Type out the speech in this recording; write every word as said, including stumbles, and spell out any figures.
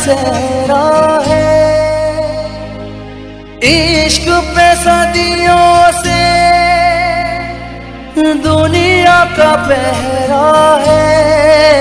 सहरा है। इश्क पे सदियों से दुनिया का पहरा है।